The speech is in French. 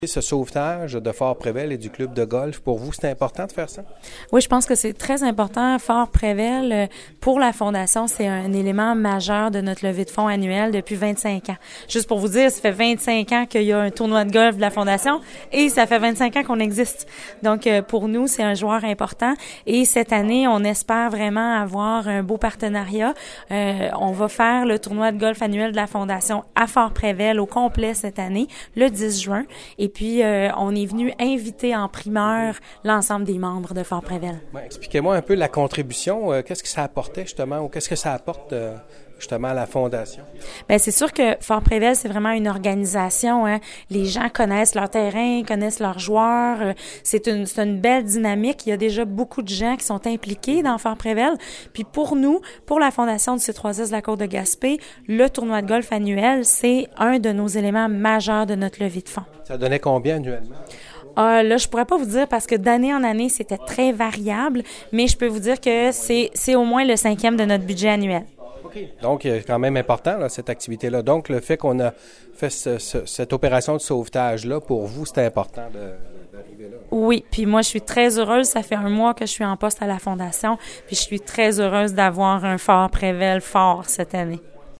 Ce sauvetage de Fort-Prével et du club de golf, pour vous, c'est important de faire ça? Oui, je pense que c'est très important. Fort-Prével, pour la Fondation, c'est un élément majeur de notre levée de fonds annuelle depuis 25 ans. Juste pour vous dire, ça fait 25 ans qu'il y a un tournoi de golf de la Fondation et ça fait 25 ans qu'on existe. Donc, pour nous, c'est un joueur important. Et cette année, on espère vraiment avoir un beau partenariat. On va faire le tournoi de golf annuel de la Fondation à Fort-Prével au complet cette année, le 10 juin. Et puis, on est venu inviter en primeur l'ensemble des membres de Fort-Prével. Ouais, expliquez-moi un peu la contribution. Qu'est-ce que ça apportait justement ou qu'est-ce que ça apporte justement à la Fondation? Bien, c'est sûr que Fort-Prével, c'est vraiment une organisation. Hein. Les gens connaissent leur terrain, connaissent leurs joueurs. C'est une belle dynamique. Il y a déjà beaucoup de gens qui sont impliqués dans Fort-Prével. Puis pour nous, pour la Fondation du C3S de la Côte-de-Gaspé, le tournoi de golf annuel, c'est un de nos éléments majeurs de notre levée de fonds. Ça donnait combien annuellement? Là, je pourrais pas vous dire parce que d'année en année, c'était très variable, mais je peux vous dire que c'est au moins le 5e de notre budget annuel. OK. Donc, c'est quand même important, là, cette activité-là. Donc, le fait qu'on a fait cette opération de sauvetage-là, pour vous, c'était important d'arriver là. Oui, puis moi, je suis très heureuse. Ça fait 1 mois que je suis en poste à la Fondation, puis je suis très heureuse d'avoir un Fort-Prével fort cette année.